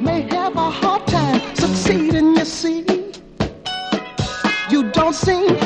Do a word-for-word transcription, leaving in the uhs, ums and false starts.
may have a hard time succeeding, you see. You don't seem